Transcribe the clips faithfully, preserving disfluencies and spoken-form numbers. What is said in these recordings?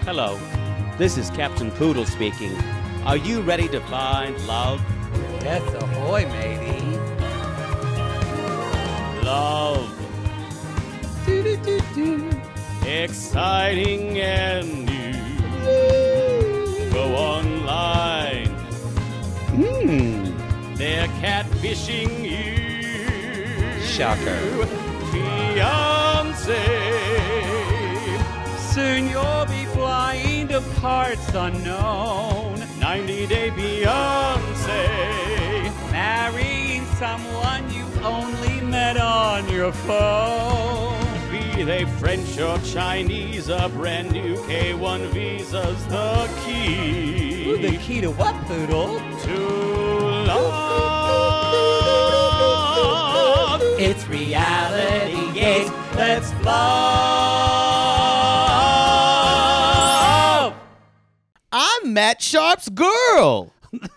Hello, this is Captain Poodle speaking. Are you ready to find love? Yes, ahoy, matey. Love. Do-do-do-do. Exciting and new. Go online. Hmm. They're catfishing you. Shocker. Fiancé. Soon you'll be flying to parts unknown. ninety Day Fiancé. Marrying someone you only met on your phone. Be they French or Chinese, a brand new K one visa's the key. Ooh, the key to what, Poodle? To love. It's reality gaze. Let's love. I'm Matt Sharp's girl.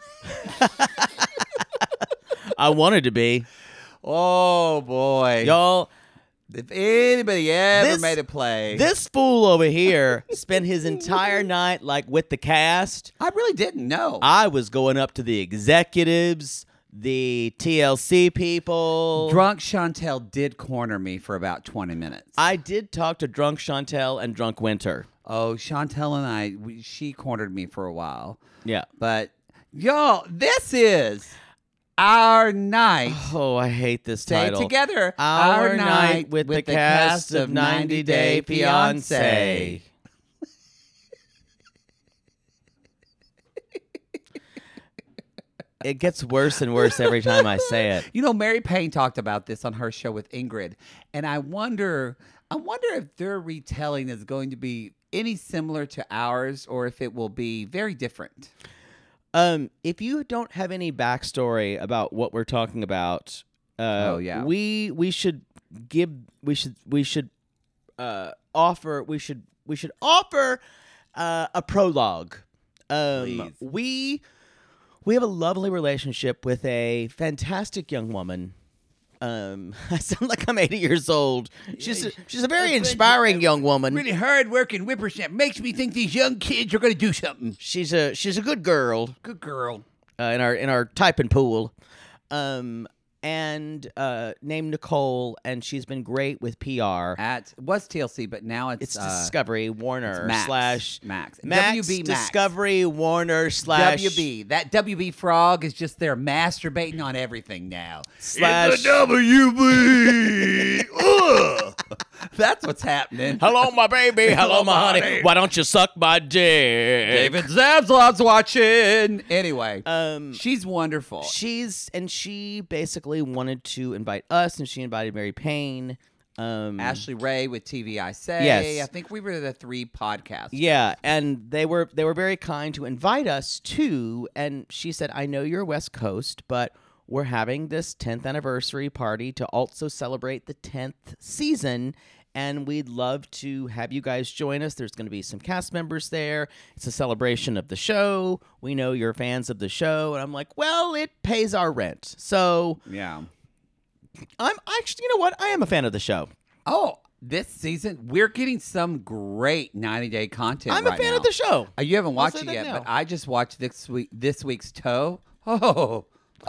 I wanted to be. Oh, boy. Y'all, If anybody ever This- made a play. this fool over here spent his entire night like with the cast. I really didn't know. I was going up to the executives, the T L C people. Drunk Chantel did corner me for about twenty minutes. I did talk to Drunk Chantel and Drunk Winter. oh, Chantel and I, we, she cornered me for a while. Yeah. But, y'all, this is our night. Oh, I hate this Say it title. together. Our, night with, the, cast of ninety Day Fiancé. It gets worse and worse every time I say it. You know, Mary Payne talked about this on her show with Ingrid, and I wonder, I wonder if their retelling is going to be any similar to ours, or if it will be very different. Um, if you don't have any backstory about what we're talking about, uh, Oh, yeah. we we should give we should we should uh, offer we should we should offer uh, a prologue. Um, Please. we we have a lovely relationship with a fantastic young woman. Um, I sound like I'm eighty years old. She's a, she's a very inspiring young woman. Really hard-working whippersnapper. Makes me think these young kids are going to do something. She's a she's a good girl. Good girl. uh, in our in our typing pool, um, and uh, named Nicole, and she's been great with P R. At was T L C, but now it's, It's uh, Discovery Warner it's Max. slash Max. Max W B Max. Discovery Warner slash W B. That W B frog is just there masturbating on everything now. slash. W B. Ugh. That's what's happening. Hello, my baby. Hello, my honey. honey. Why don't you suck my dick? David Zabzlot's watching. Anyway, Um, she's wonderful. she's and she basically wanted to invite us, and she invited Mary Payne. Um, Ashley Ray with T V I Say. Yes. I think we were the three podcasts. Yeah, and they were they were very kind to invite us too. And she said, "I know you're West Coast, but we're having this tenth anniversary party to also celebrate the tenth season, and we'd love to have you guys join us. There's going to be some cast members there. It's a celebration of the show. We know you're fans of the show." And I'm like, "Well, it pays our rent, so Yeah. I'm actually, you know what? I am a fan of the show. Oh, this season we're getting some great ninety day content. I'm right a fan now. of the show." Uh, you haven't I'll watched say it that yet, now. but I just watched this week this week's Toe. Oh,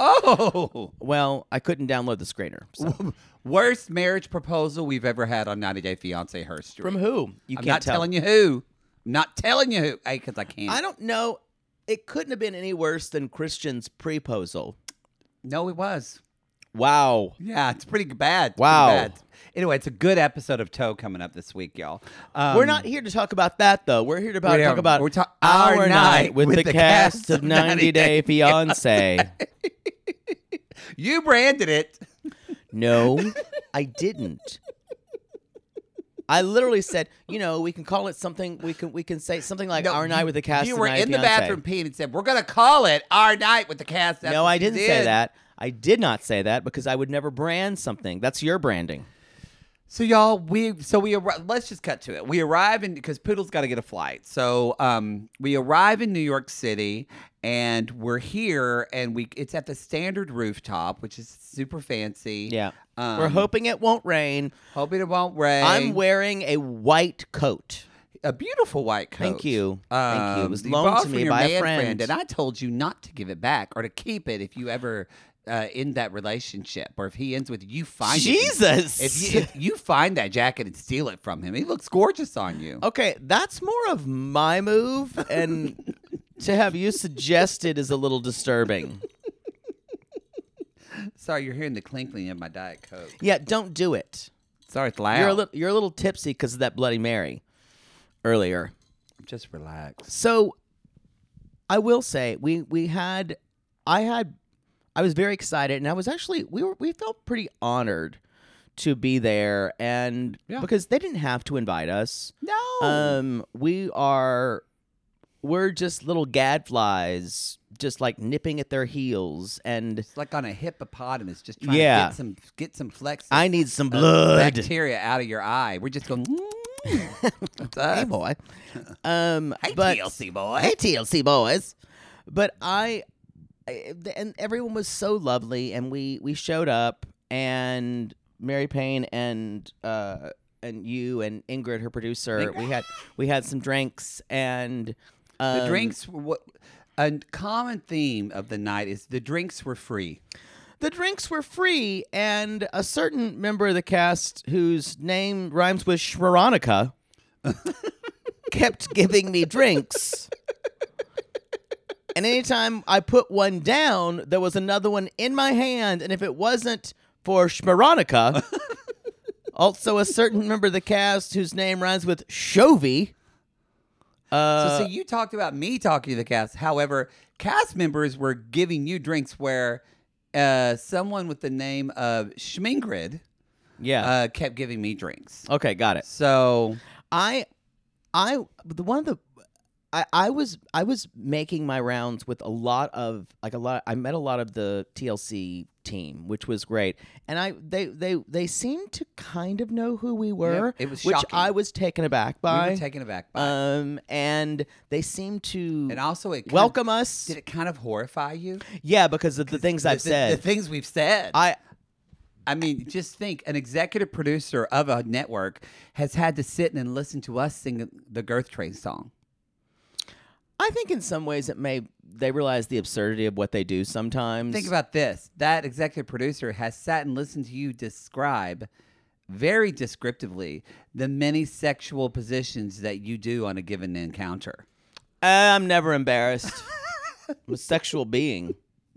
oh, Well, I couldn't download the screener. So. worst marriage proposal we've ever had on ninety Day Fiancé history. From who? You I'm can't not tell. telling you who. I'm not telling you who. Hey, because I can't. I don't know. It couldn't have been any worse than Christian's proposal. No, it was. Wow. Yeah, it's pretty bad. It's Wow. pretty bad. Anyway, it's a good episode of Toe coming up this week, y'all. Um, We're not here to talk about that, though. We're here to about, we're- talk about we're ta- our, our night night with, the, cast of ninety Day Fiancé. You branded it. No, I didn't. I literally said, you know, we can call it something. We can we can say something like No, our night you- with the cast. You of were ninety in the Fiancé. bathroom peeing and said, "We're gonna call it our night with the cast." That's No, what I you didn't did. say that. I did not say that because I would never brand something. That's your branding. So y'all, we so we arri- let's just cut to it. We arrive in because Poodle's got to get a flight. So um, we arrive in New York City, and we're here, and we it's at the Standard Rooftop, which is super fancy. Yeah. Um, We're hoping it won't rain. hoping it won't rain. I'm wearing a white coat. a beautiful white coat. Thank you. Thank you. It was Um, loaned bought to from me your by a man friend. and I told you not to give it back or to keep it if you ever uh, end that relationship, or if he ends with you, find it. Jesus. If you, if you find that jacket and steal it from him, he looks gorgeous on you. Okay, that's more of my move, and to have you suggested is a little disturbing. Sorry, you're hearing the clinkling of my Diet Coke. Yeah, don't do it. Sorry, it's loud. You're a little, you're a little tipsy because of that Bloody Mary earlier. Just relax. So, I will say we we had, I had, I was very excited, and I was actually we were we felt pretty honored to be there, and Yeah. because they didn't have to invite us. No. Um, we are, we're just little gadflies, just like nipping at their heels, and It's like on a hippopotamus, just trying Yeah. to get some get some flex. I need some of blood. bacteria out of your eye. We're just going. That's us. Hey, boy. Um, Hey, but, T L C boy. Hey, T L C boys. But I, I, and everyone was so lovely, and we we showed up, and Mary Payne and uh and you and Ingrid, her producer, we had we had some drinks, and um, The drinks were what. A common theme of the night is the drinks were free. The drinks were free, and a certain member of the cast whose name rhymes with Shmaronica kept giving me drinks. And anytime I put one down, there was another one in my hand, and if it wasn't for Shmaronica, also a certain member of the cast whose name rhymes with Chovy. Uh, So, see, you talked about me talking to the cast. However, cast members were giving you drinks where uh, someone with the name of Schmingrid yeah. uh, kept giving me drinks. Okay, got it. So I, I, the one of the, I, I was, I was making my rounds with a lot of, like a lot. I met a lot of the T L C team, which was great, and I, they, they, they seemed to kind of know who we were. Yep, it was which shocking. I was taken aback by. we were taken aback by. it. um, and they seemed to and also, it kind welcome of, us. Did it kind of horrify you? Yeah, because of the things The- I've the- said. the things we've said. I, I mean, just think, an executive producer of a network has had to sit and listen to us sing the Girth Train song. I think in some ways it may they realize the absurdity of what they do sometimes. Think about this. That executive producer has sat and listened to you describe very descriptively the many sexual positions that you do on a given encounter. I'm never embarrassed. I'm a sexual being.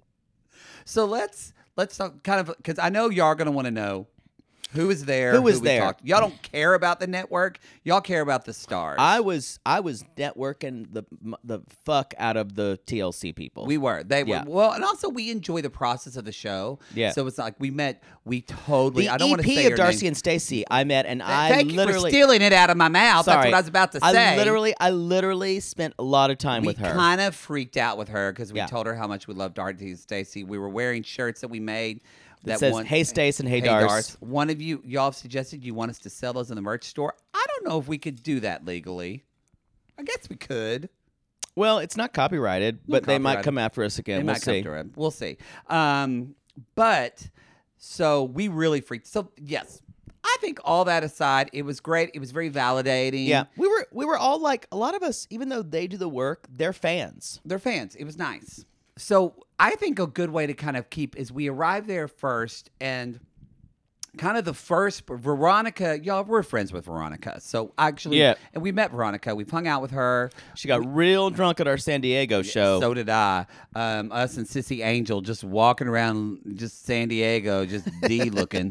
So let's let's talk kind of, because I know y'all are going to want to know who was there. Who was we there? talked- Y'all don't care about the network. Y'all care about the stars. I was I was networking the the fuck out of the T L C people. We were. They were. Yeah. Well, and also we enjoy the process of the show. Yeah. So it's like we met, we totally, the I don't E want to P say of her Darcy name. and Stacy I met, and Th- I Thank you literally for stealing it out of my mouth. Sorry. That's what I was about to I say. literally I literally spent a lot of time we with her. kind of freaked out with her because we Yeah. told her how much we loved Darcy and Stacy. We were wearing shirts that we made. That says, one, "Hey, Stace," and "Hey, hey Darce." Darce. One of you, y'all have suggested you want us to sell those in the merch store. I don't know if we could do that legally. I guess we could. Well, it's not copyrighted, but they might copyrighted. come after us again. They we'll might see. come to it. We'll see. Um, but so we really freaked. So yes, I think all that aside, it was great. It was very validating. Yeah, we were we were all like a lot of us, even though they do the work, they're fans. They're fans. It was nice. So I think a good way to kind of keep is we arrived there first, and kind of the first Veronica, y'all, we're friends with Veronica. So actually, Yeah. and we met Veronica. We've hung out with her. She got real drunk at our San Diego show. So did I. Um, us and Sissy Angel just walking around just San Diego, just D looking.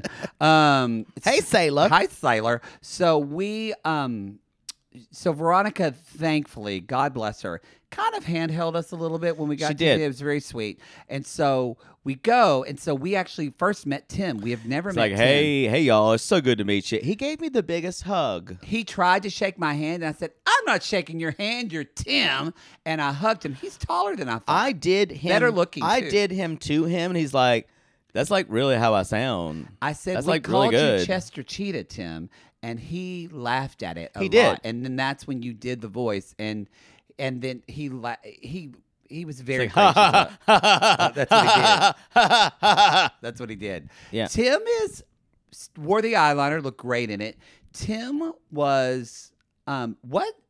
Um, Hey, Sailor. Hi, Sailor. So we, um, so Veronica, thankfully, God bless her, kind of handheld us a little bit when we got She to did. It was very sweet. And so we go, and so we actually first met Tim. We have never It's met like, Tim. hey, hey, y'all, it's so good to meet you. He gave me the biggest hug. He tried to shake my hand, and I said, I'm not shaking your hand, you're Tim. And I hugged him. He's taller than I thought. I did him. Better looking, I too. did him to him, and he's like, that's like really how I sound. I said, That's we like really called you good. Chester Cheetah, Tim, and he laughed at it a He lot. did. And then that's when you did the voice, and and then he la- he he was very It's like, gracious. ha, That's what he did. did. That's what he did. Yeah. Tim is wore the eyeliner, looked great in it. Tim was um what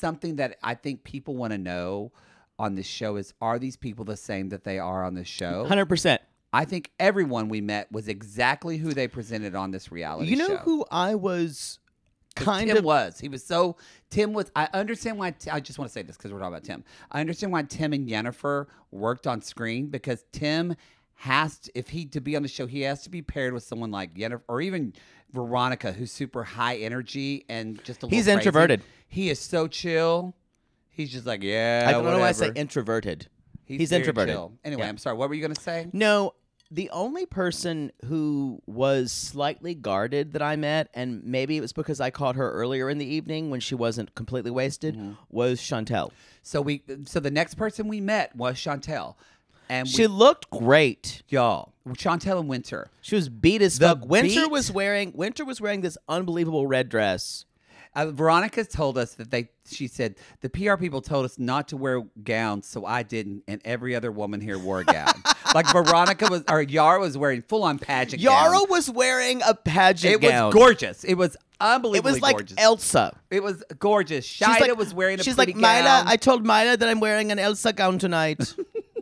something that I think people want to know on this show is, are these people the same that they are on the show? one hundred percent. I think everyone we met was exactly who they presented on this reality You know show. who I was 'Cause kind Tim of was. He was so Tim was. I understand why. I just want to say this because we're talking about Tim. I understand why Tim and Yennefer worked on screen because Tim has to, if he to be on the show, he has to be paired with someone like Yennefer or even Veronica, who's super high energy and just a little He's crazy. introverted. He is so chill. He's just like, yeah. I don't know why I say whatever. introverted. He's, he's very introverted. chill. Anyway, Yeah. I'm sorry. What were you gonna say? No, the only person who was slightly guarded that I met, and maybe it was because I caught her earlier in the evening when she wasn't completely wasted, Mm-hmm. was Chantel. So we. So the next person we met was Chantel, and She we, looked great. y'all, Chantel and Winter. She was beat as The fuck. Winter beat- was wearing Winter was wearing this unbelievable red dress. Uh, Veronica told us that they, she said, the P R people told us not to wear gowns, so I didn't, and every other woman here wore a gown. Like Veronica was, or Yara was wearing full on pageant Yara gown. was wearing a pageant It gown. was gorgeous. It was It unbelievably was like gorgeous. Elsa. it was gorgeous. She's Shida like, was wearing a She's pretty like, Mila, gown. I told Mila that I'm wearing an Elsa gown tonight.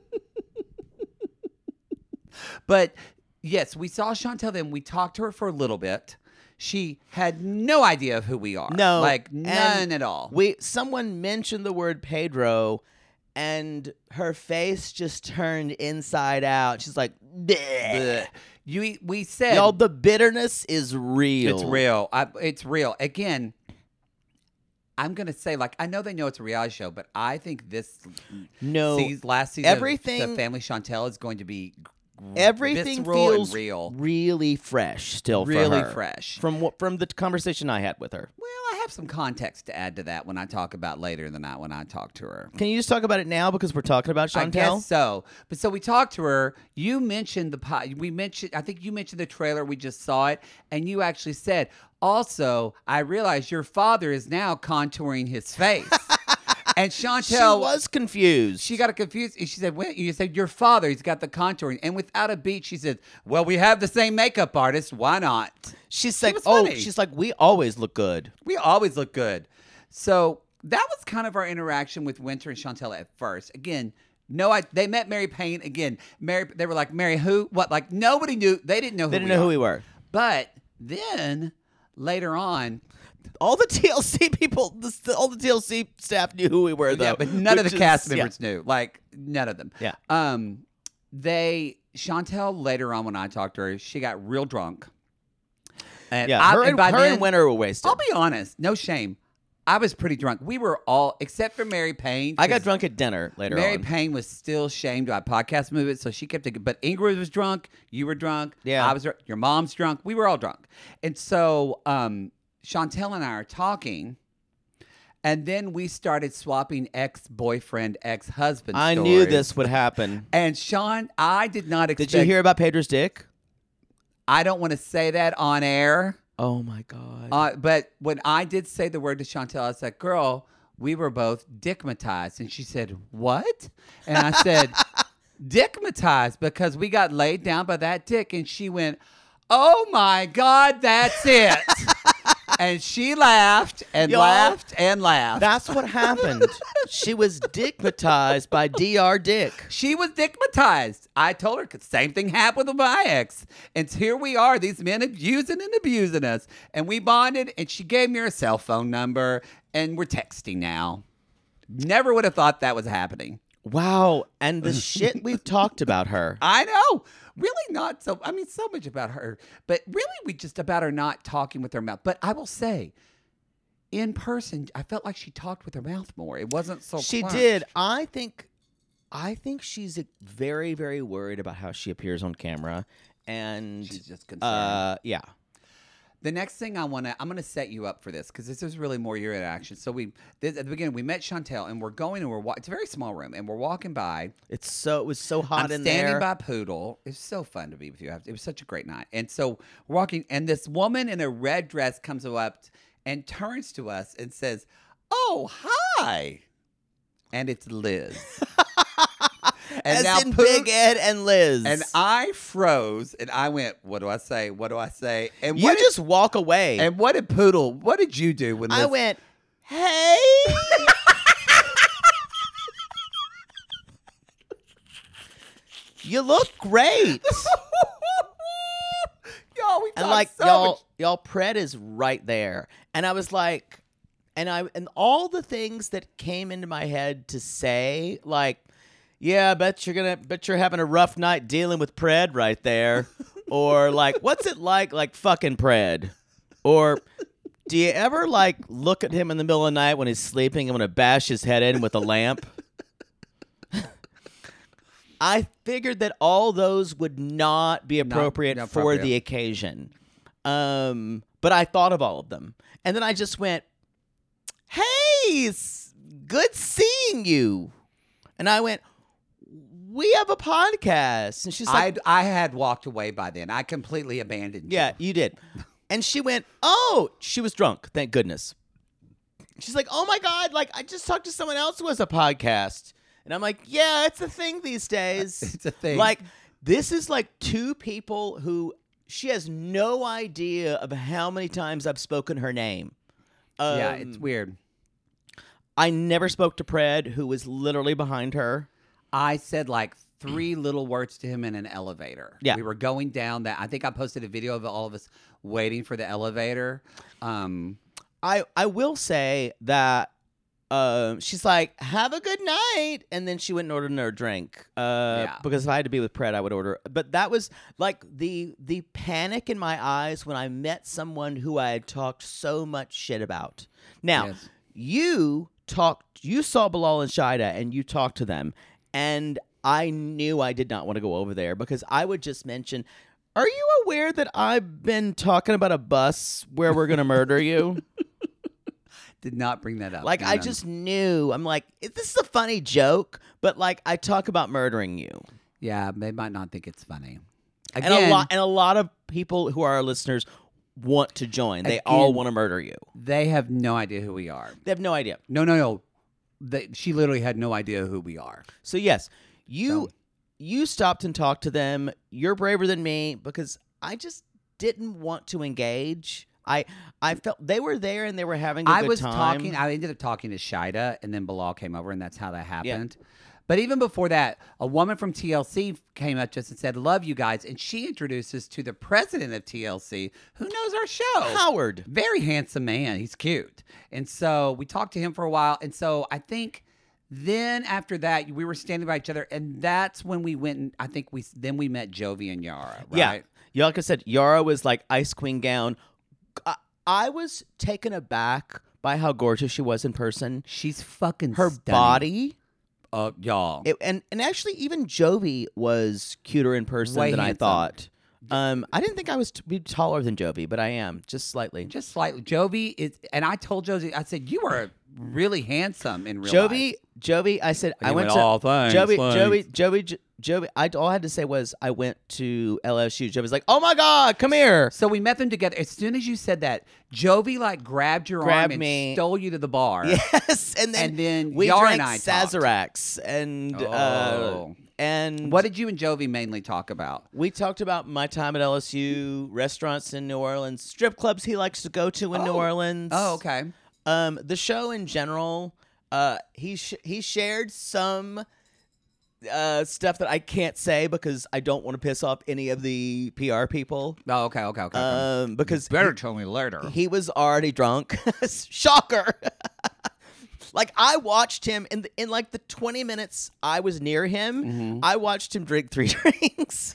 But yes, we saw Chantel then. We talked to her for a little bit. She had no idea of who we are. No, Like none and at all. We someone mentioned the word Pedro, and her face just turned inside out. She's like, "Bleh." Blech. You, we said Y'all, the bitterness is real. it's real. I, it's real. Again, I'm gonna say, like, I know they know it's a reality show, but I think this No, season, last season, everything- of the Family Chantel is going to be everything visceral feels and real, really fresh still. for really her. fresh. from what from the conversation I had with her. Well, I have some context to add to that when I talk about later in the night when I talk to her. Can you just talk about it now because we're talking about Chantel? I guess so. But so we talked to her. You mentioned the po- we mentioned. I think you mentioned the trailer. We just saw it, and you actually said, "Also, I realize your father is now contouring his face." And Chantel She was confused. She got confused. She said, "Wait," you said, "Your father, he's got the contouring." And without a beat, she said, "Well, we have the same makeup artist. Why not?" She's like, was oh, funny. she's like, we always look good. We always look good. So that was kind of our interaction with Winter and Chantel at first. Again, no, I they met Mary Payne. Again, Mary, they were like, "Mary who? What?" Like nobody knew. They didn't know who They didn't we know are. who we were. But then later on, All the T L C people, the, all the T L C staff knew who we were, though. yeah, but none of which the is- cast yeah. members knew. Like none of them. Yeah. Um, they Chantel later on when I talked to her, she got real drunk. And Yeah, I, her, and and, by her then, and Winter were wasted. I'll be honest, no shame. I was pretty drunk. We were all except for Mary Payne. I got 'cause drunk at dinner later Mary on. Payne was still shamed by podcast movement, so she kept it. But Ingrid was drunk. You were drunk. Yeah. I was. dr- Your mom's drunk. We were all drunk, and so um, Chantel and I are talking, and then we started swapping ex-boyfriend, ex-husband. I stories. knew this would happen. And Sean, I did not expect. Did you hear about Pedro's dick? I don't want to say that on air. Oh my god. Uh, but when I did say the word to Chantel, I was like, "Girl, we were both dickmatized," and she said, "What?" And I said, "Dickmatized because we got laid down by that dick." And she went, "Oh my God, that's it!" And she laughed and Y'all, laughed and laughed. That's what happened. She was dickmatized by D R Dick. She was dickmatized. I told her, 'cause same thing happened with my ex. And here we are, these men abusing and abusing us. And we bonded, and she gave me her cell phone number, and we're texting now. Never would have thought that was happening. Wow. And the shit we've talked about her. I know. Really not so, I mean, so much about her. But really, we just about her not talking with her mouth. But I will say, in person, I felt like she talked with her mouth more. It wasn't so She clenched. did. I think I think she's uh, very, very worried about how she appears on camera. And She's just concerned. uh yeah. The next thing I want to, I'm going to set you up for this because this is really more your interaction. So we, this, at the beginning, we met Chantel and we're going and we're, wa- it's a very small room and we're walking by. It's so it was so hot I'm in standing there. by Poodle. It was so fun to be with you. It was such a great night. And so we're walking and this woman in a red dress comes up and turns to us and says, "Oh, hi." And it's Liz. And As now in Pood- Big Ed and Liz. And I froze and I went, "What do I say? What do I say?" And you what did- just walk away. And what did Poodle, what did you do when I Liz- went, hey. You look great. Y'all, we And talked like so y'all, much. y'all, Pred is right there. And I was like, and I and all the things that came into my head to say, like, yeah, I bet you're gonna, bet you're having a rough night dealing with Pred right there, or like, what's it like, like fucking Pred, or do you ever like look at him in the middle of the night when he's sleeping and want to bash his head in with a lamp? I figured that all those would not be appropriate, not for appropriate. the occasion. Um, but I thought of all of them. And then I just went, hey, s- good seeing you. And I went, we have a podcast. And she's like, I I had walked away by then. I completely abandoned you. yeah, you did. And she went, oh, she was drunk. Thank goodness. She's like, oh my God, like I just talked to someone else who has a podcast. And I'm like, yeah, it's a thing these days. It's a thing. Like, this is like two people who she has no idea of how many times I've spoken her name. Um, Yeah, it's weird. I never spoke to Pred, who was literally behind her. I said like three little words to him in an elevator. Yeah. We were going down that. I think I posted a video of all of us waiting for the elevator. Um, I, I will say that uh, she's like, have a good night. And then she went and ordered another drink. Uh, Yeah. Because if I had to be with Pred, I would order. But that was like the the panic in my eyes when I met someone who I had talked so much shit about. Now, Yes. you talked, you saw Bilal and Shida and you talked to them. And I knew I did not want to go over there because I would just mention, are you aware that I've been talking about a bus where we're going to murder you? did not bring that up. Like, No, I no. just knew. I'm like, this is a funny joke, but like, I talk about murdering you. Yeah, they might not think it's funny. And Again, a lot and a lot of people who are our listeners want to join. They all Again- want to murder you. they have no idea who we are. They have no idea. No, no, no. They, she literally had no idea who we are. So yes, you So- you stopped and talked to them. You're braver than me because I just didn't want to engage. I I felt they were there and they were having a I good was time. talking. I ended up talking to Shida, and then Bilal came over, and that's how that happened. But even before that, a woman from T L C came up to us and said, "Love you guys," and she introduced us to the president of T L C, who knows our show, Howard. Very handsome man. He's cute, and so we talked to him for a while. And so I think then after that, we were standing by each other, and that's when we went. And I think we then we met Jovi and Yara. Right? Yeah. Yeah, like I said, Yara was like ice queen gown. I, I was taken aback by how gorgeous she was in person. She's fucking Her stunning. body. uh, y'all. It, and and actually, even Jovi was cuter in person Way than I handsome. thought. Um, I didn't think I was t- be taller than Jovi, but I am just slightly. Just slightly. Jovi is, and I told Jovi, I said, you are really handsome in real Jovi, life. Jovi. I said And I he went, went, to "Oh, thanks, Jovi, thanks." Jovi, Jovi, J- Jovi. I all I had to say was I went to L S U. Jovi's like, oh my god, come here. So we met them together. As soon as you said that, Jovi like grabbed your arm Grabbed and me. stole you to the bar. Yes, and then And then we Yara drank and I talked. Sazeracs and uh, Oh. and What did you and Jovi mainly talk about? we talked about my time at L S U, restaurants in New Orleans, strip clubs he likes to go to in New Oh. Orleans. Oh, okay. Um, the show in general. Uh, he sh- he shared some uh stuff that I can't say because I don't want to piss off any of the P R people. Oh, okay, okay, okay. okay. Um, because Better tell me later. he was already drunk. Shocker. Like I watched him in the, in like the twenty minutes I was near him. Mm-hmm. I watched him drink three drinks.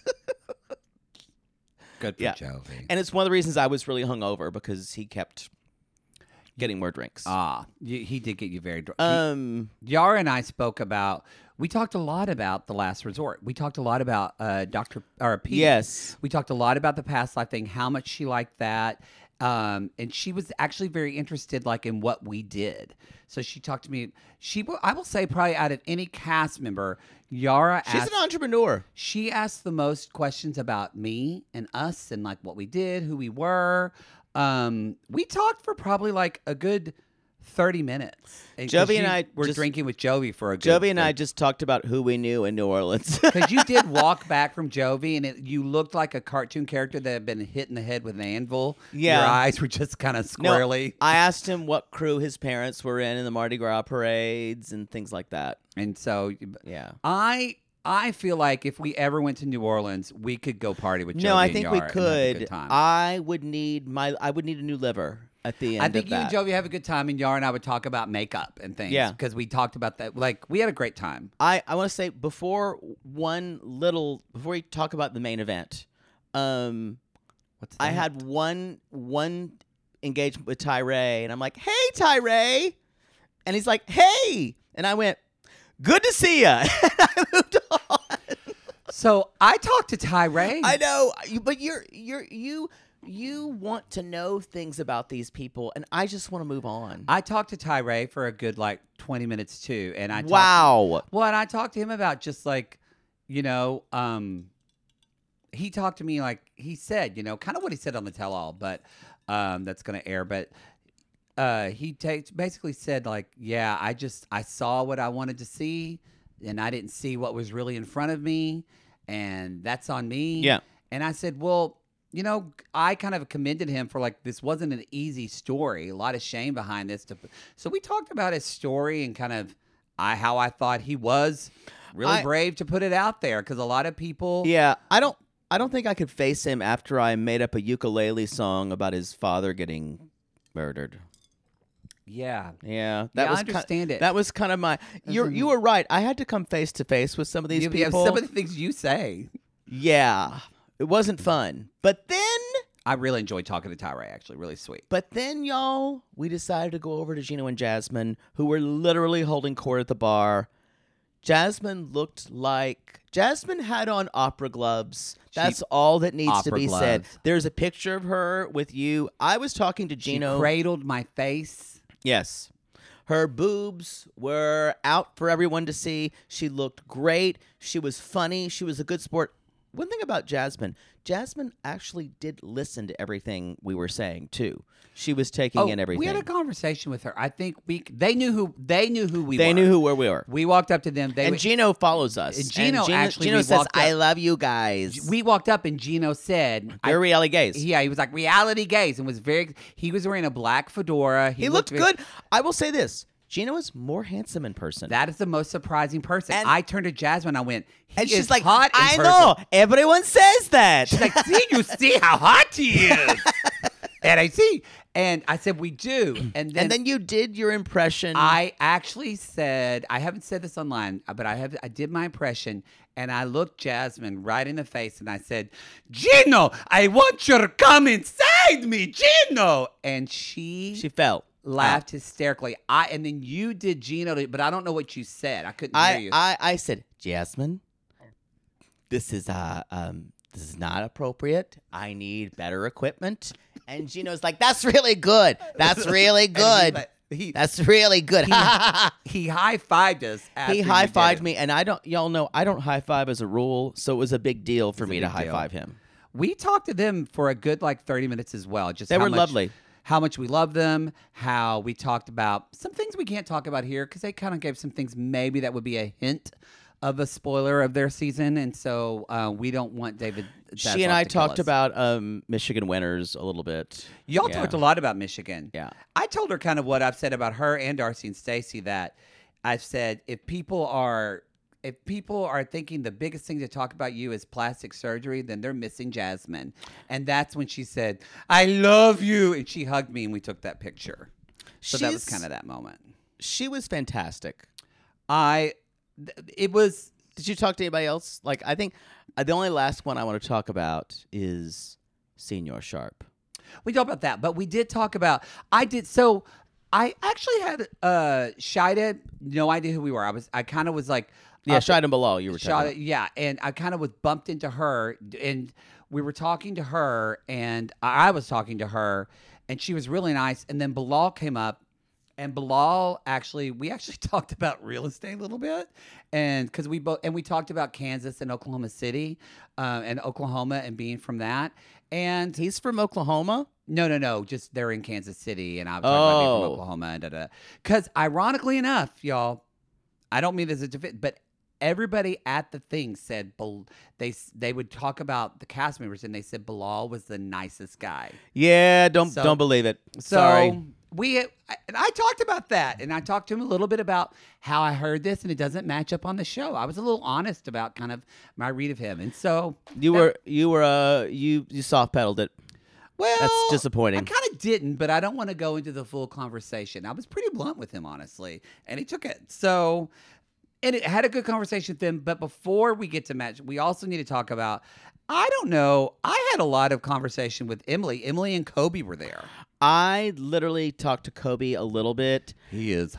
Good for yeah. Jovi. And it's one of the reasons I was really hungover because he kept getting more drinks. Ah, you, he did get you very drunk. um, Yara and I spoke about. We talked a lot about The Last Resort. We talked a lot about uh, Doctor or Pete. yes. We talked a lot about the past life thing, how much she liked that. Um, and she was actually very interested, like in what we did. So she talked to me. She, will- I will say, probably out of any cast member, Yara She's asked. an entrepreneur. She asked the most questions about me and us and like what we did, who we were. Um, we talked for probably like a good thirty minutes. And 'cause Jovi and you I were just- drinking with Jovi for a good. Jovi and I just talked about who we knew in New Orleans. Because you did walk back from Jovi, and it, you looked like a cartoon character that had been hit in the head with an anvil. Yeah. Your eyes were just kind of No, squirrely. I asked him what crew his parents were in in the Mardi Gras parades and things like that. And so Yeah. I I feel like if we ever went to New Orleans, we could go party with Jovi No, I and think Yar we and have a could. good time. I would need my. I would need a new liver at the end. I think of you that. and Jovi have a good time, and Yar and I would talk about makeup and things. Yeah. because we talked about that. Like we had a great time. I, I want to say before one little before we talk about the main event, um, What's I that? had one one engagement with Tyree, and I'm like, "Hey, Tyree," and he's like, "Hey," and I went, "Good to see ya," and I moved on. So I talked to Tyree. I know, you- but you're you're you you want to know things about these people, and I just want to move on. I talked to Tyree for a good like twenty minutes too, and I talked Wow. well, and I talked to him about just like, you know, um, he talked to me like he said, you know, kind of what he said on the tell-all, but um, that's gonna air. But uh, he ta- basically said like, yeah, I just I saw what I wanted to see, and I didn't see what was really in front of me, and that's on me. Yeah. And I said, well, you know, I kind of commended him for like this wasn't an easy story. A lot of shame behind this. To, so we talked about his story and kind of I how I thought he was really I- brave to put it out there because a lot of people. Yeah, I don't. I don't think I could face him after I made up a ukulele song about his father getting murdered. Yeah. Yeah, that Yeah, I was understand ki- it. That was kind of my. You you were right. I had to come face to face with some of these You- you have people. some of the things you say. Yeah, it wasn't fun. But then, I really enjoyed talking to Tyree. Actually, really sweet. but then, y'all, we decided to go over to Gino and Jasmine, who were literally holding court at the bar. Jasmine looked like Jasmine had on opera gloves. That's all that needs to opera be said. gloves. There's a picture of her with you. I was talking to Gino. She cradled my face. Yes. Her boobs were out for everyone to see. She looked great. She was funny. She was a good sport. One thing about Jasmine, Jasmine actually did listen to everything we were saying too. She was taking in everything. Oh, we had a conversation with her. I think we they knew who they knew who we they were. knew who where we were. We walked up to them. They And were- Gino follows us. And Gino actually, Gino we says, walked "I up- love you guys." we walked up and Gino said, They're I- reality gays. Yeah, he was like reality gaze and was very. He was wearing a black fedora. He looked very- good. I will say this: Gino is more handsome in person. That is the most surprising person. And- I turned to Jasmine. I went, he and is she's like, hot. In "I person." know. Everyone says that." She's like, see, you see how hot he is. And I see, and I said, we do. And then, and then you did your impression. I actually said, I haven't said this online, but I have. I did my impression, and I looked Jasmine right in the face, and I said, Gino, I want you to come inside me, Gino. And she, she fell. laughed hysterically. I and then you did Gino, but I don't know what you said. I couldn't hear I, you. I, I said, Jasmine, this is uh um this is not appropriate. I need better equipment. And Gino's like, that's really good. That's really And he, good. like, he, That's really good. he, he high fived us. After He you high did fived it. me, and I don't. Y'all know I don't high five as a rule, so it was a big deal for It's a me to big high deal. five him. We talked to them for a good like thirty minutes as well. Just They how were much- lovely. How much we love them. How we talked about some things we can't talk about here because they kind of gave some things maybe that would be a hint of a spoiler of their season, and so uh, we don't want David. She and I Zaslav to kill talked us. about um, Michigan winners a little bit. Y'all Yeah. talked a lot about Michigan. Yeah. I told her kind of what I've said about her and Darcy and Stacy, that I've said if people are if people are thinking the biggest thing to talk about you is plastic surgery, then they're missing Jasmine. And that's when she said, I love you. And she hugged me and we took that picture. So that was She's- kind of that moment. She was fantastic. I th- it was Did you talk to anybody else? Like, I think uh, the only last one I want to talk about is Senior Sharp. we talked about that, but we did talk about I did so I actually had uh Shida no idea who we were. I was I kind of was like Yeah, up- Shida and Bilal, you were talking Shot about. it, yeah, and I kind of was bumped into her, and we were talking to her, and I was talking to her, and she was really nice. And then Bilal came up, and Bilal actually, we actually talked about real estate a little bit, and because we both, and we talked about Kansas and Oklahoma City, uh, and Oklahoma, and being from that, and He's from Oklahoma? no, no, no. Just they're in Kansas City, and I was talking about being Oh. from Oklahoma, and da da. Because ironically enough, y'all, I don't mean this as a defense, but everybody at the thing said Bal- they they would talk about the cast members, and they said Bilal was the nicest guy. Yeah, don't So- don't believe it. So Sorry. we and I talked about that, and I talked to him a little bit about how I heard this, and it doesn't match up on the show. I was a little honest about kind of my read of him, and so You that- were you were uh you you soft pedaled it. well, That's disappointing. I kind of didn't, but I don't want to go into the full conversation. I was pretty blunt with him, honestly, and he took it. So, and it had a good conversation with him. But before we get to match, we also need to talk about. I don't know. I had a lot of conversation with Emily. Emily and Kobe were there. I literally talked to Kobe a little bit. He is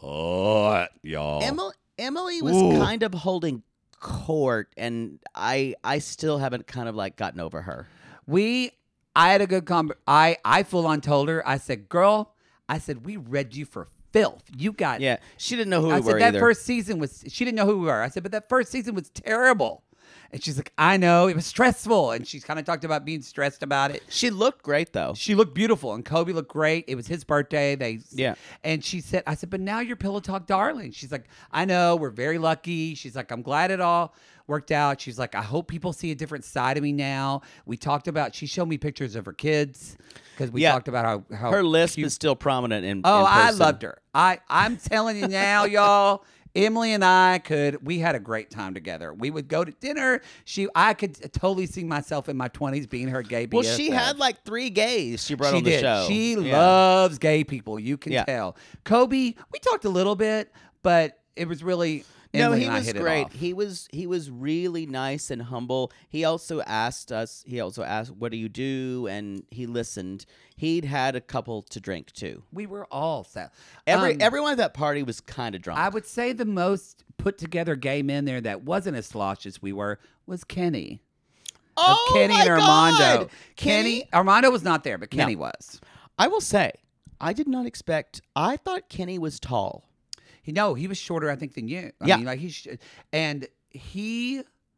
hot, y'all. Emily Emily was Ooh. kind of holding court, and I I still haven't kind of like gotten over her. We, I had a good con. I, I full on told her. I said, "Girl," I said, "we read you for filth. You got." Yeah, she didn't know who I we said were that either. first season was. She didn't know who we were. I said, "But that first season was terrible." And she's like, "I know it was stressful." And she's kind of talked about being stressed about it. She looked great though. She looked beautiful, and Kobe looked great. It was his birthday. They Yeah. And she said, "I said, but now you're Pillow Talk darling." She's like, "I know. We're very lucky." She's like, "I'm glad it all worked out." She's like, "I hope people see a different side of me now." We talked about. She showed me pictures of her kids because we Yeah. talked about how how Her lisp cute- is still prominent in. Oh, in I person. loved her. I I'm telling you now, y'all. Emily and I could. We had a great time together. We would go to dinner. She, I could totally see myself in my twenties being her gay. Well, B F F. she had like three gays she brought She on the did. show. She Yeah. loves gay people. You can Yeah. tell. Kobe, we talked a little bit, but it was really. No, Emily he and I was hit it great. off. He was he was really nice and humble. He also asked us. He also asked, "What do you do?" And he listened. He'd had a couple to drink too. We were all sad. Every Um, everyone at that party was kind of drunk. I would say the most put together gay men there that wasn't as slosh as we were was Kenny. Of oh Kenny my and Armando. God! Kenny, Armando was not there, but Kenny was. I will say, I did not expect. I thought Kenny was tall. He no, he was shorter, I think, than you. I Yeah. mean, like he sh- and he.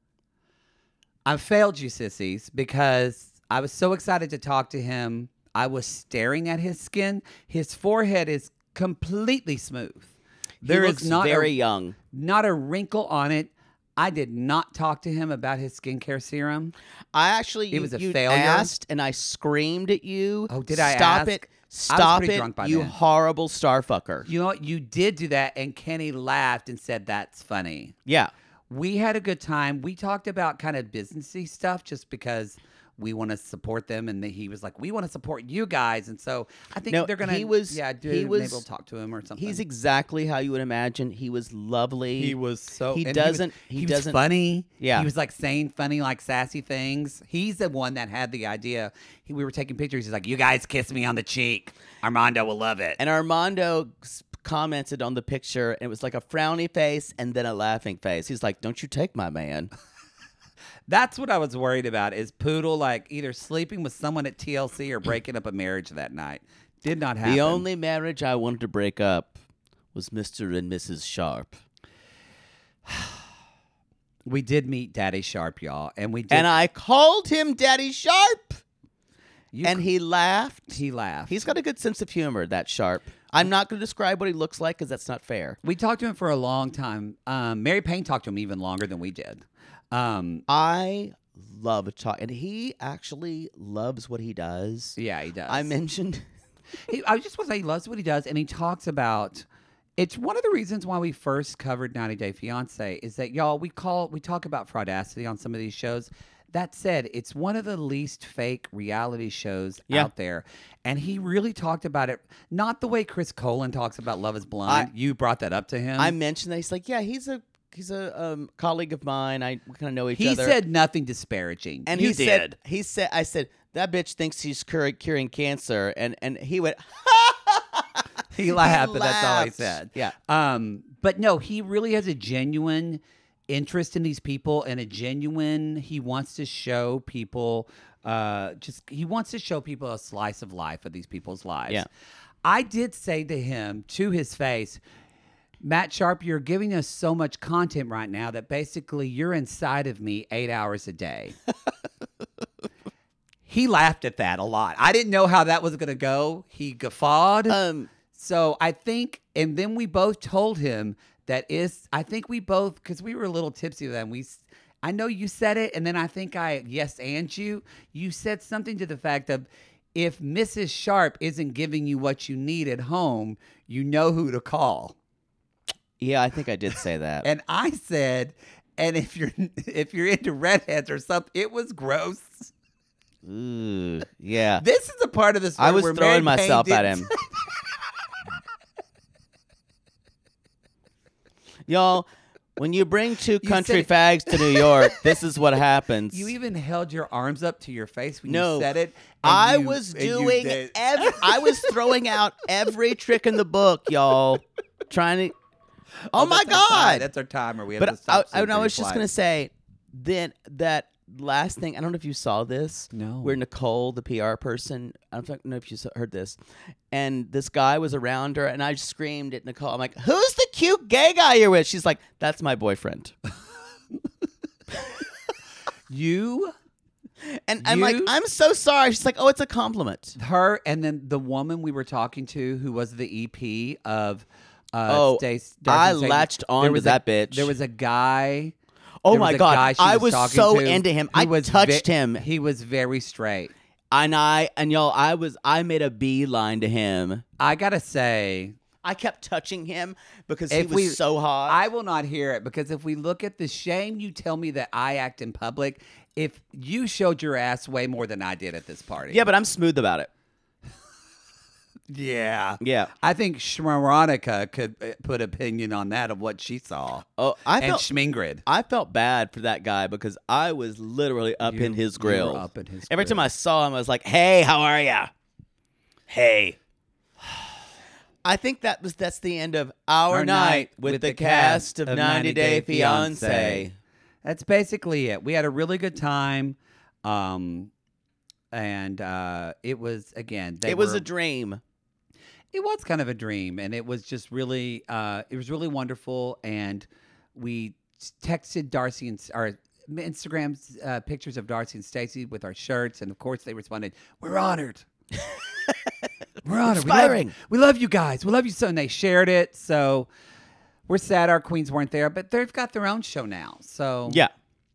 I failed you, sissies, because I was so excited to talk to him. I was staring at his skin. His forehead is completely smooth. There he is looks not very a, young. not a wrinkle on it. I did not talk to him about his skincare serum. I actually, It you, was a you failure? asked, and I screamed at you. Oh, did I Stop ask? it! I was Stop pretty it! drunk by You then. horrible starfucker. You know what? You did do that, and Kenny laughed and said, "That's funny." Yeah. We had a good time. We talked about kind of businessy stuff just because we want to support them, and he was like, "We want to support you guys," and so I think No, they're gonna. he was- yeah, do he maybe was- we'll talk to him or something. He's exactly how you would imagine. He was lovely. he was so. He and doesn't- was, he was doesn't- funny. Yeah. he was like saying funny, like sassy things. He's the one that had the idea. He, we were taking pictures. He's like, "You guys kiss me on the cheek. Armando will love it." And Armando s- commented on the picture, and it was like a frowny face and then a laughing face. He's like, "Don't you take my man." That's what I was worried about. Is Poodle like either sleeping with someone at T L C or breaking up a marriage that night? Did not happen. The only marriage I wanted to break up was Mister and Missus Sharp. We did meet Daddy Sharp, y'all, and we did. And I called him Daddy Sharp, you, and he laughed. he laughed. He's got a good sense of humor, that Sharp. I'm not going to describe what he looks like because that's not fair. We talked to him for a long time. Um, Mary Payne talked to him even longer than we did. Um, I love talk, and he actually loves what he does. yeah, he does. I mentioned. He, I just want to say he loves what he does, and he talks about. It's one of the reasons why we first covered ninety Day Fiance is that y'all we call we talk about fraudacity on some of these shows. That said, it's one of the least fake reality shows Yeah. out there, and he really talked about it. Not the way Chris Colin talks about Love Is Blind. I- you brought that up to him. I mentioned that he's like, yeah, he's a he's a um, colleague of mine. I kind of know each he other. said nothing disparaging, and you he did. said, he said, I said that bitch thinks she's cur- curing cancer, and and he went. He laughed, but that's all he laughed. said. Yeah. Um, but no, he really has a genuine interest in these people and a genuine, he wants to show people, uh, just, he wants to show people a slice of life of these people's lives. Yeah. I did say to him, to his face, Matt Sharp, you're giving us so much content right now that basically you're inside of me eight hours a day. He laughed at that a lot. I didn't know how that was going to go. He guffawed. Um, So I think, and then we both told him that is, I think we both, because we were a little tipsy then. We, s- I know you said it, and then I think I yes and you. You said something to the fact of, if Missus Sharp isn't giving you what you need at home, you know who to call. Yeah, I think I did say that. And I said, and if you're if you're into redheads or something, it was gross. Ooh, yeah. This is a part of the story I was where throwing Mary Payne myself at didn't- him. Y'all, when you bring two country said- fags to New York, this is what happens. You even held your arms up to your face when No. you said it. and I you- was and you doing did- every, I was throwing out every trick in the book, y'all. Trying to Oh, my that's our time. God. That's our timer. We have But to I, stop. I, soon I for was your just flight. going to say then that last thing, I don't know if you saw this. No. Where Nicole, the P R person, I don't know if you saw- heard this, and this guy was around her, and I just screamed at Nicole. I'm like, who's the cute gay guy you're with? She's like, that's my boyfriend. You, And I'm like, You- I'm so sorry. She's like, oh, it's a compliment. her, and then the woman we were talking to who was the E P of uh, Oh, Stace, I Darcy Stacy. latched on There to was that a, bitch. There was a guy. Oh there my was a God. guy she I was was talking so to into him. who I was touched ve- him. He was very straight. And I, and y'all, I was, I made a beeline to him. I gotta say, I kept touching him because he if was we, so hot. I will not hear it because if we look at the shame you tell me that I act in public, if you showed your ass way more than I did at this party. yeah, but I'm smooth about it. Yeah. Yeah. I think Shmaronica could uh, put opinion on that of what she saw. Oh, I and felt Schmingrid. I felt bad for that guy because I was literally up You- in his you grill. were up in his Every time grill. I saw him, I was like, "Hey, how are ya? Hey." I think that was that's the end of our, Our night, night with, with the, the cast cast of of ninety Day Fiancé. That's basically it. We had a really good time. Um, and uh, it was, again, they It was were- a dream. It was kind of a dream, and it was just really, uh, it was really wonderful. And we texted Darcy and our Instagram's uh, pictures of Darcy and Stacey with our shirts, and of course they responded, "We're honored. We're honored. We love- Inspiring. We love, you guys. We love you so." And they shared it. So we're sad our queens weren't there, but they've got their own show now. So Yeah.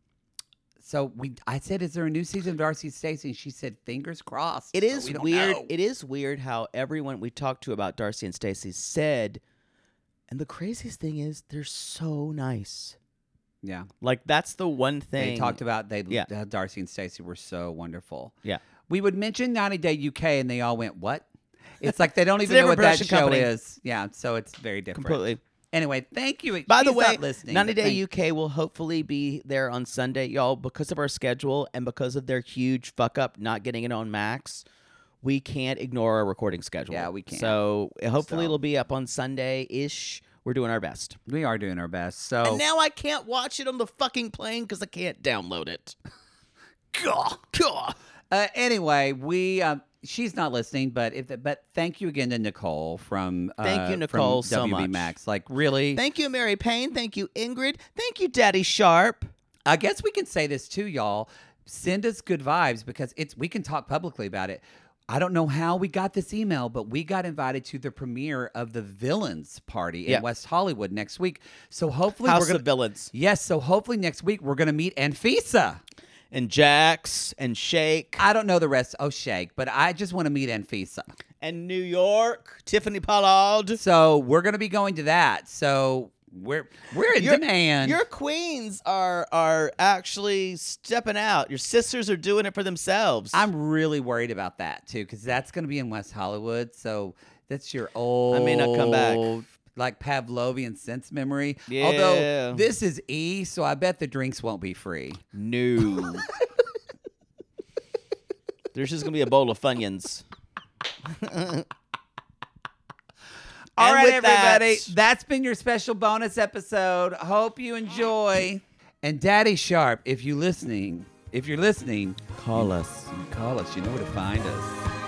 So we, I said, "Is there a new season of Darcy and Stacey?" And she said, "Fingers crossed." It but is we don't weird. know. It is weird how everyone we talked to about Darcy and Stacey said, and the craziest thing is they're so nice. Yeah. Like that's the one thing They talked about they Yeah. how Darcy and Stacey were so wonderful. Yeah. We would mention ninety Day U K, and they all went, "What?" It's like they don't It's a even know what different that production show company. is. Yeah, so it's very different. completely. Anyway, thank you. By the She's way, not listening, ninety but Day thank- U K will hopefully be there on Sunday, y'all, because of our schedule and because of their huge fuck up not getting it on Max. We can't ignore our recording schedule. Yeah, we can't. So hopefully So. it'll be up on Sunday ish. We're doing our best. We are doing our best. So And now I can't watch it on the fucking plane because I can't download it. Gah. Gah. Uh, anyway, we um, she's not listening, but if but thank you again to Nicole from uh, Thank you, from Nicole, so W B much. Max. Like really, Thank you, Mary Payne. Thank you, Ingrid. Thank you, Daddy Sharp. I guess we can say this too, y'all. Send us good vibes because it's we can talk publicly about it. I don't know how we got this email, but we got invited to the premiere of the Villains Party in Yeah. West Hollywood next week. So hopefully House we're gonna of Villains. yes. So hopefully next week we're gonna meet Anfisa. And Jax and Shake. I don't know the rest. Oh, Shake, but I just want to meet Anfisa. And New York. Tiffany Pollard. So we're gonna be going to that. So we're we're in Your- demand. Your queens are are actually stepping out. Your sisters are doing it for themselves. I'm really worried about that too, because that's going to be in West Hollywood. So that's your old. I may not come back. Like Pavlovian sense memory. Yeah. Although this is E, so I bet the drinks won't be free. No. There's just gonna be a bowl of Funyuns. All And right, with everybody. that- That's been your special bonus episode. Hope you enjoy. And Daddy Sharp, if you listening, if you're listening, Call us. call us. You know where to find us.